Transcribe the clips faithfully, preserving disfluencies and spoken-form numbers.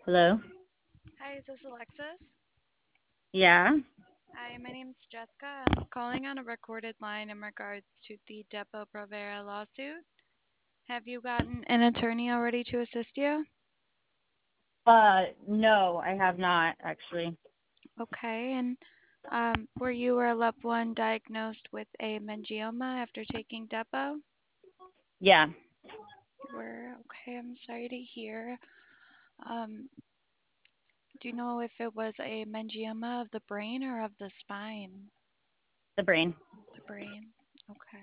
Hello? Hi, is this Alexis? Yeah? Hi, my name's Jessica. I'm calling on a recorded line in regards to the Depo Provera lawsuit. Have you gotten an attorney already to assist you? Uh, no, I have not, actually. Okay, and um, were you or a loved one diagnosed with a meningioma after taking Depo? Yeah. You were. Okay, I'm sorry to hear. Um, do you know if it was a meningioma of the brain or of the spine? The brain. The brain. Okay.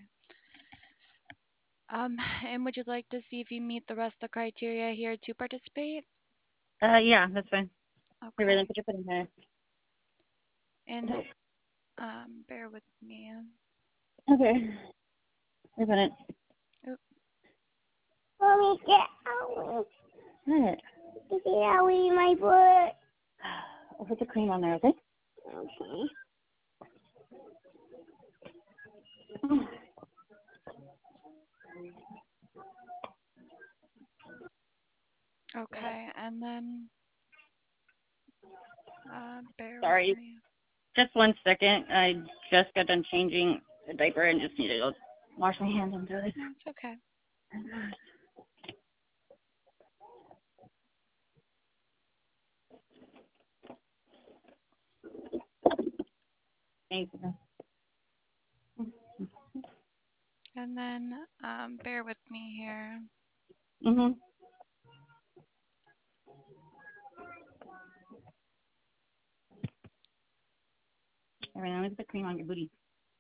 Um, and would you like to see if you meet the rest of the criteria here to participate? Uh, yeah, that's fine. Hey, Raylan, Okay. put your foot in here. And um, bear with me. Okay. Wait a minute. Oh, Mommy, get out. What? Get out of my foot. I'll put the cream on there, okay? Okay. okay. And then uh, bear with Sorry. me. Just one second. I just got done changing the diaper and just needed to wash my hands and do it. No, it's okay. Thank you. And then um, bear with me here. Mm-hmm. All right, let me put the cream on your booty.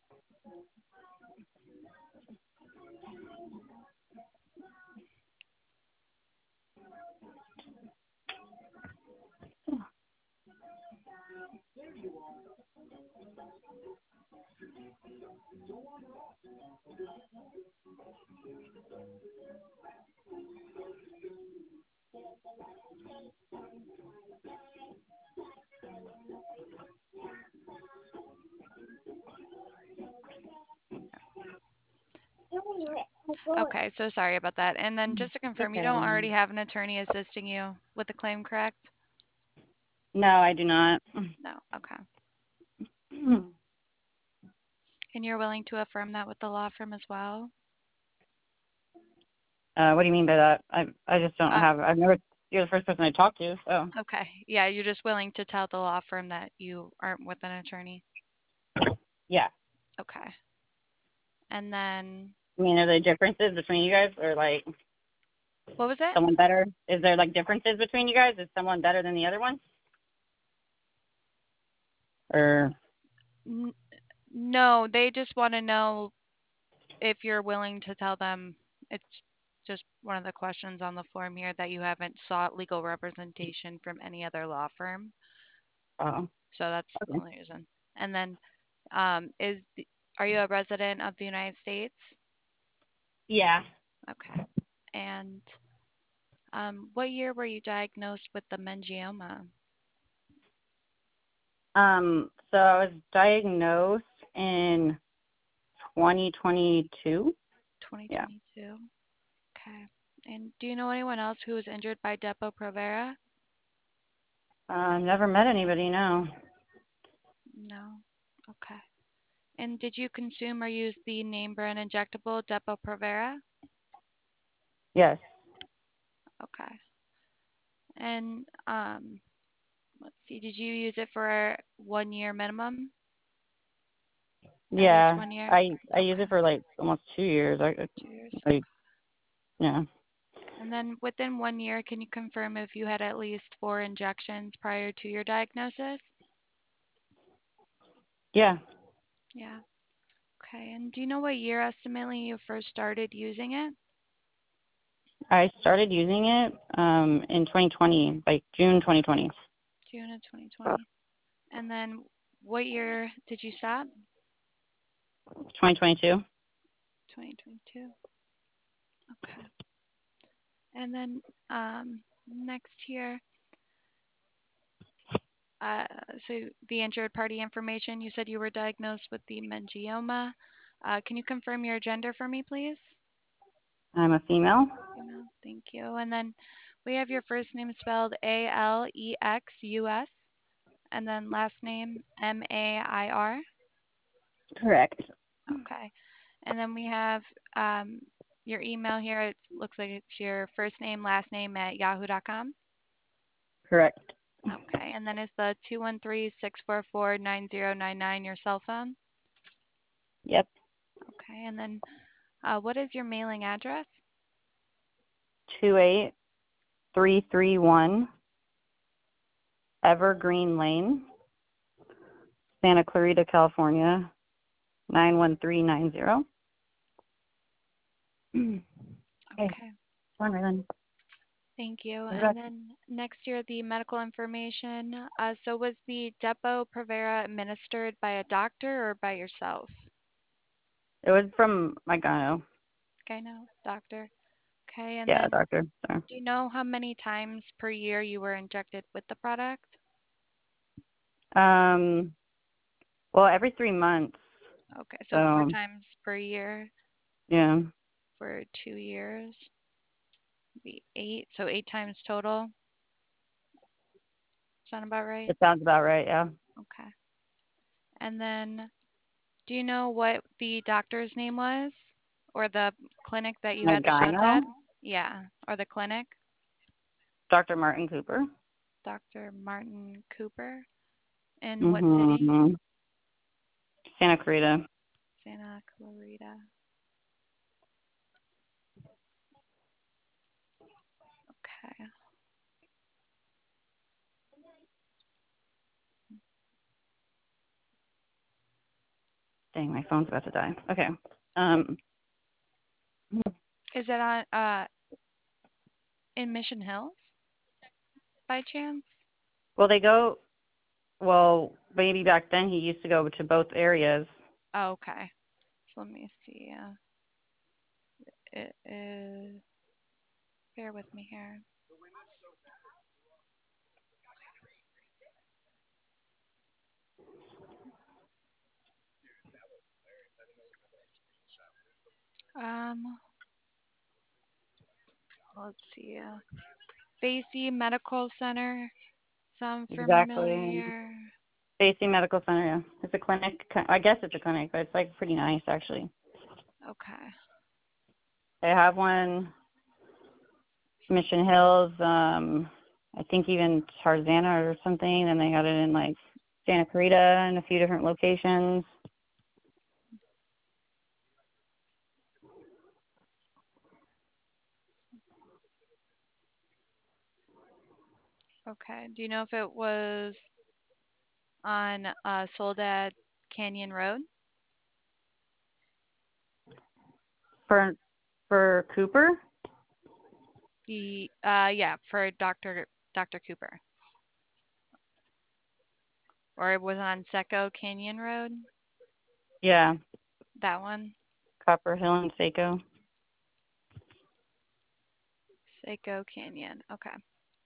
Okay, so sorry about that. And then just to confirm, you Okay. don't already have an attorney assisting you with the claim, correct? No, I do not. No. Okay. And you're willing to affirm that with the law firm as well? Uh, what do you mean by that? I I just don't Uh, have. I've never. You're the first person I talked to, so okay. Yeah, you're just willing to tell the law firm that you aren't with an attorney. yeah. Okay. And then I mean, are there differences between you guys, or like what was it? someone better? Is there like differences between you guys? Is someone better than the other one? Or N- no, they just want to know if you're willing to tell them. It's just one of the questions on the form here that you haven't sought legal representation from any other law firm. oh, So that's the okay. only reason. And then um, is the, are you a resident of the United States? Yeah. Okay. And um, what year were you diagnosed with the meningioma? Um. So I was diagnosed in twenty twenty-two. Yeah. twenty twenty-two. Okay. And do you know anyone else who was injured by Depo-Provera? Uh, never met anybody. No. No. Okay. And did you consume or use the name brand injectable Depo-Provera? Yes. Okay. And um, let's see, did you use it for one year minimum? At least Yeah. one year? I I use Okay. it for like almost two years. I Two years. I Okay. yeah. And then within one year, can you confirm if you had at least four injections prior to your diagnosis? Yeah. Yeah. Okay. And do you know what year estimately you first started using it? I started using it um in twenty twenty, like June twenty twenty. June of twenty twenty. And then what year did you stop? twenty twenty-two. twenty twenty-two. Okay. And then um, next here, uh, so the injured party information, you said you were diagnosed with the meningioma. Uh, can you confirm your gender for me, please? I'm a female. Female, thank you. And then We have your first name spelled A L E X U S, and then last name M A I R. Correct. Okay. And then we have um, your email here. It looks like it's your first name, last name at yahoo dot com. Correct. Okay. And then is the two one three, six four four, nine zero nine nine your cell phone? Yep. Okay. And then uh, what is your mailing address? Two eight three three one Evergreen Lane, Santa Clarita, California, nine one three nine zero. Hey, Okay. come on, Rylan. Thank you. Put it And back. then next here, the medical information. Uh, so was the Depo-Provera administered by a doctor or by yourself? It was from my gyno. Okay, no, doctor. Okay, and Yeah, then doctor. Sorry. do you know how many times per year you were injected with the product? Um, well, every three months. Okay, so four So, times per year yeah, for two years. Be eight, so eight times total. Sound about right? it sounds about right. Yeah. Okay. And then do you know what the doctor's name was? Or the clinic that you My had the shots gyno, at? Yeah, or the clinic? Doctor Martin Cooper. Doctor Martin Cooper. In what city? Mm-hmm. Santa Clarita. Santa Clarita. Okay. Dang, my phone's about to die. Okay. Um, Is it on uh in Mission Hills by chance? well, they go. Well, maybe back then he used to go to both areas. Oh, okay. So let me see. Uh, it is. Bear with me here. Um, let's see. Uh, Basie Medical Center. Sound Exactly. familiar? Stacy Medical Center. Yeah. It's a clinic. I guess it's a clinic, but it's like pretty nice actually. Okay. They have one Mission Hills. Um, I think even Tarzana or something. And they got it in like Santa Clarita and a few different locations. Okay. Do you know if it was on uh, Soledad Canyon Road? For for Cooper. The uh yeah, for Doctor Doctor Cooper. Or it was on Seco Canyon Road? Yeah. That one? Copper Hill and Seco. Seco Canyon. Okay.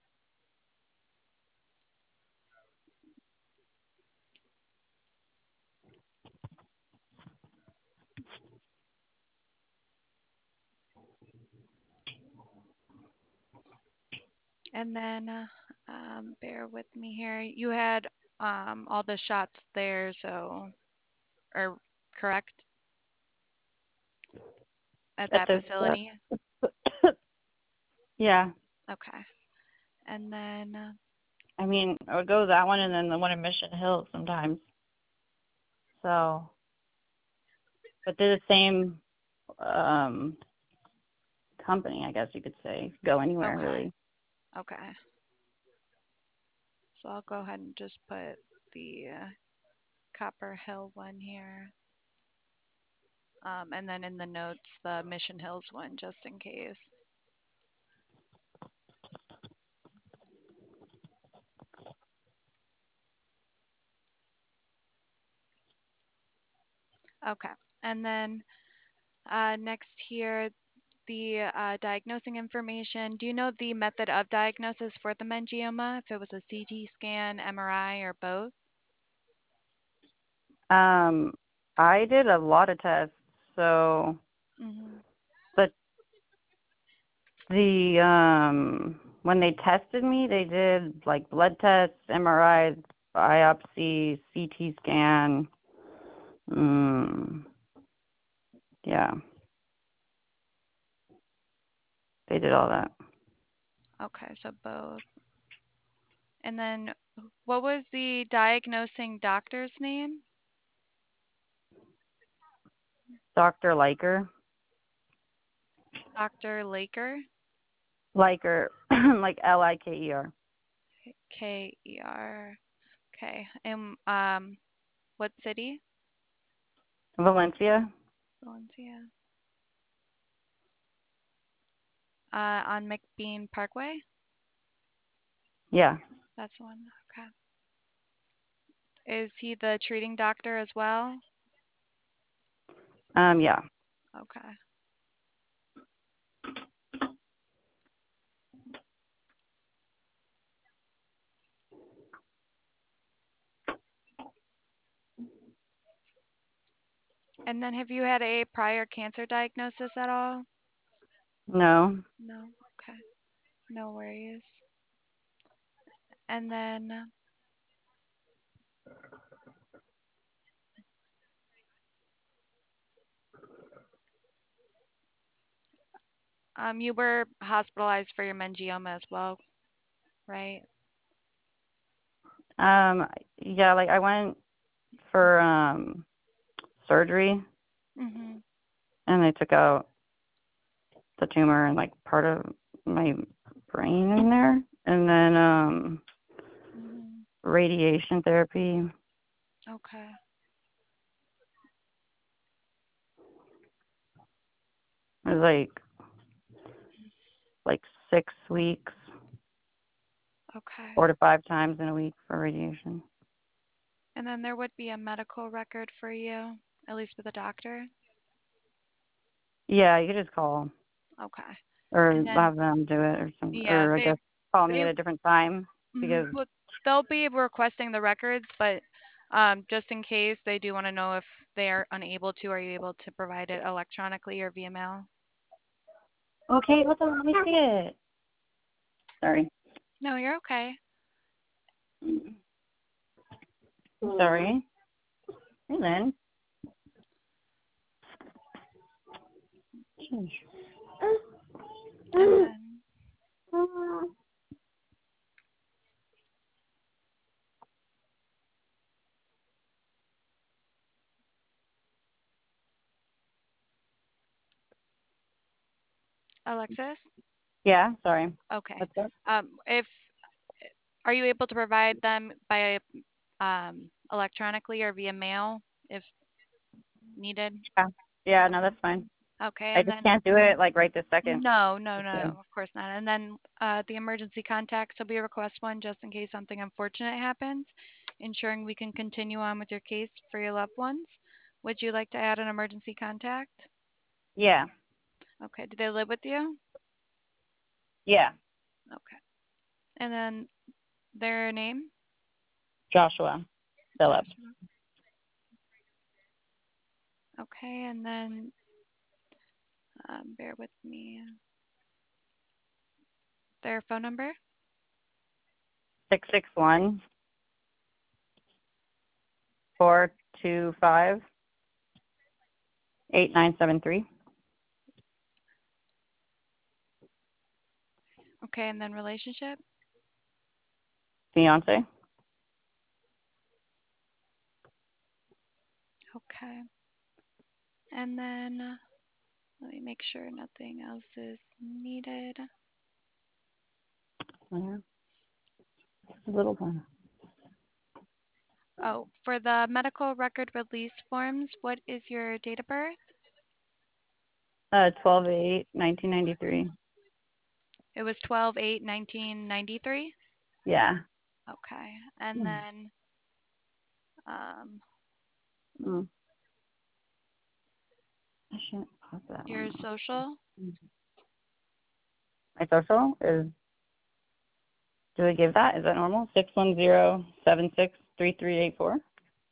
And then uh, um bear with me here. You had um all the shots there, so or correct? At At that this. facility? Uh, yeah. Okay. And then uh, I mean, I would go that one and then the one in Mission Hill sometimes. So, but they're the same um, company, I guess you could say. Go anywhere, okay. really. Okay. So I'll go ahead and just put the uh, Copper Hill one here. Um, and then in the notes, the Mission Hills one, just in case. Okay. And then uh, next here, the uh, diagnosing information. Do you know the method of diagnosis for the meningioma? If it was a C T scan, M R I, or both? Um, I did a lot of tests, so, Mm-hmm. but the, um, when they tested me, they did like blood tests, M R I, biopsy, C T scan. Mm, yeah. They did all that. Okay, so both. And then what was the diagnosing doctor's name? Doctor Liker. Doctor Laker? Liker, like L I K E R. K E R. Okay. And um, what city? Valencia? Valencia. Uh, on McBean Parkway? Yeah. That's the one. Okay. Is he the treating doctor as well? Um, yeah. Okay. And then have you had a prior cancer diagnosis at all? No. No. Okay. No worries. And then um, you were hospitalized for your meningioma as well, right? Um, yeah, like I went for um surgery Mhm. and they took out the tumor and like part of my brain in there. And then um Mhm. radiation therapy. Okay. It was like like six weeks, Okay. four to five times in a week for radiation. And then there would be a medical record for you, at least with a doctor. Yeah, you could just call Okay. And or then have them do it or some, yeah, or I they guess call me they at a different time mhm, because well, they'll be requesting the records, but um, just in case they do want to know if they are unable to, are you able to provide it electronically or via mail? okay, what's up? Let me see it. Sorry. No, you're okay. Sorry. Hey, Lynn. And then Alexis? Yeah, sorry. Okay. What's up? Um, if are you able to provide them by um, electronically or via mail if needed? Yeah. Yeah, no, that's fine. Okay, I and just then can't do it like right this second. no, no, no, Okay. of course not. And then uh, the emergency contact, so we request one just in case something unfortunate happens, ensuring we can continue on with your case for your loved ones. Would you like to add an emergency contact? Yeah. Okay, do they live with you? Yeah. Okay. And then their name? Joshua Phillips. Joshua. Okay, and then um, bear with me. Their phone number? Six six one four two five eight nine seven three. Okay, and then relationship? Fiance. Okay. And then uh, let me make sure nothing else is needed. Yeah. A little one. Oh, for the medical record release forms, what is your date of birth? Uh, twelve eight nineteen ninety three. It was twelve eight nineteen ninety-three. Yeah. Okay. And Mm. then um, Mm. I shouldn't pop that your one off. social. My social is, do I give that? Is that normal? Six one zero seven six three three eight four.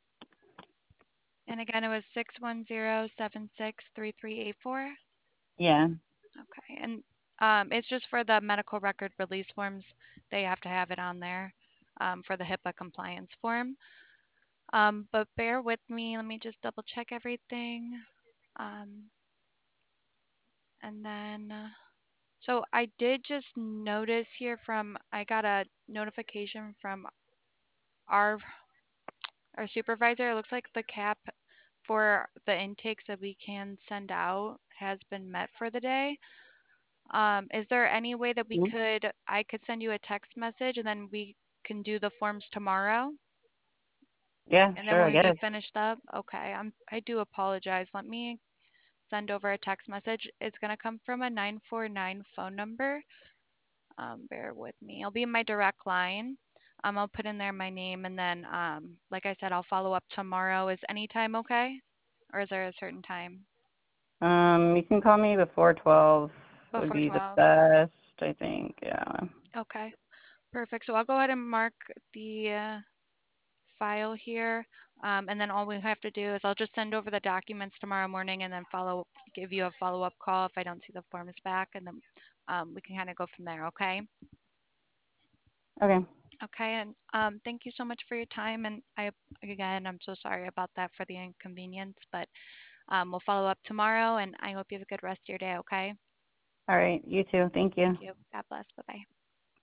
And again, it was six one zero seven six three three eight four. Yeah. Okay. And Um, it's just for the medical record release forms. They have to have it on there um, for the HIPAA compliance form. Um, but bear with me. Let me just double check everything. Um, and then, uh, so I did just notice here from, I got a notification from our our supervisor. It looks like the cap for the intakes that we can send out has been met for the day. Um, is there any way that we Mhm. could, I could send you a text message and then we can do the forms tomorrow? Yeah, And then sure, when I we be guess. finished up, okay, I'm, I do apologize. Let me send over a text message. It's going to come from a nine four nine phone number. Um, bear with me. It'll be my direct line. Um, I'll put in there my name and then, um, like I said, I'll follow up tomorrow. Is any time okay? Or is there a certain time? Um, you can call me before twelve would Before be the twelve. best, I think. Yeah. Okay, perfect. So I'll go ahead and mark the uh, file here. Um, and then all we have to do is I'll just send over the documents tomorrow morning and then follow, give you a follow-up call if I don't see the forms back. And then um, we can kind of go from there, okay? Okay. Okay, and um, thank you so much for your time. And I, again, I'm so sorry about that for the inconvenience, but um, we'll follow up tomorrow and I hope you have a good rest of your day, okay? All right. You too. Thank Thank you. you. God bless. Bye-bye.